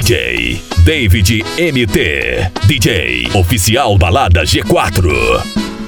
DJ David MT, DJ oficial Balada G4.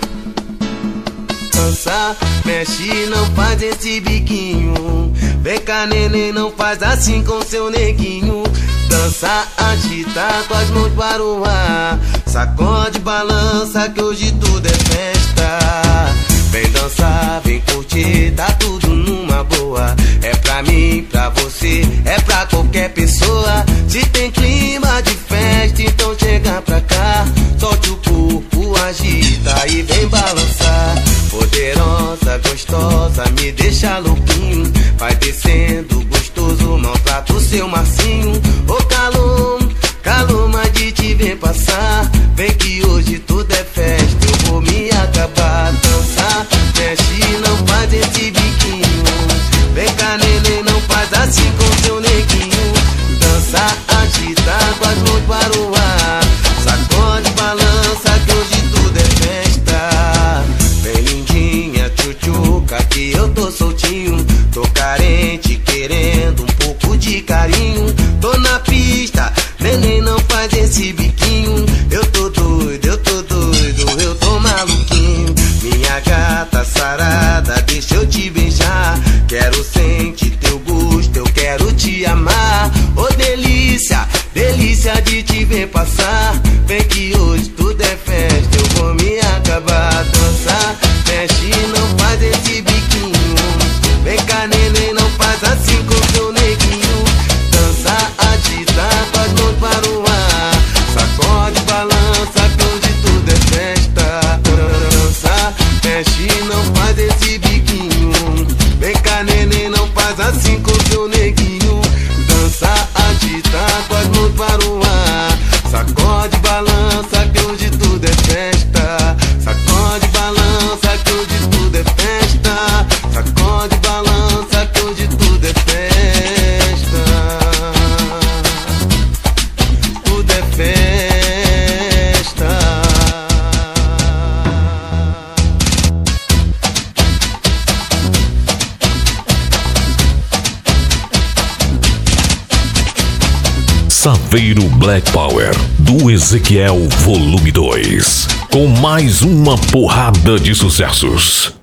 Dança, mexe, não faz esse biquinho. Vem cá, neném, não faz assim com seu neguinho. Dança, agita com as mãos para o ar. Sacode, balança que hoje tudo é festa. Vem dançar, vem curtir, tá tudo numa boa. É pra mim, pra você, é pra qualquer pessoa. Se tem clima de festa, então chega pra cá. Solte o corpo, agita e vem balançar. Poderosa, gostosa, me deixa louquinho. Vai descendo, gostoso, maltrata o seu Marcinho. Ô calor, calor, mas de te ver passar. Vem que hoje tudo é festa, eu vou me acabar. Dançar, mexe, não faz esse biquinho. Vem cá, neném, não faz assim com seu neguinho. Dançar, agitar com as mãos para o ar. Sacode, balança que hoje tudo é festa. Vem lindinha, tchutchuca, que eu tô soltinho. Tô carente, querendo um pouco de carinho. Tô na pista, neném, não faz esse biquinho. Eu tô doido, eu tô maluquinho. Minha gata sarada, deixa eu te beijar. Quero sentir teu gosto, eu quero te amar. Ô delícia, delícia de te ver passar. Vem que hoje tudo é festa, eu vou me acabar. Dançar, mexe, não faz esse biquinho. Vem cá, neném, não faz assim com seu neguinho. Dançar, agitar com as mãos para o ar. Sacode, balança que hoje tudo é festa. Dançar, mexe, não faz esse biquinho. Vem cá, neném, não faz assim com seu neguinho. Dançar, agitar com as mãos para o ar. Sacode, balança que hoje tudo é festa. Sacode, balança que hoje tudo é festa. Sacode, balança que hoje tudo é festa. Tudo é festa. Saveiro Black Power, do Ezequiel Volume 2. Com mais uma porrada de sucessos.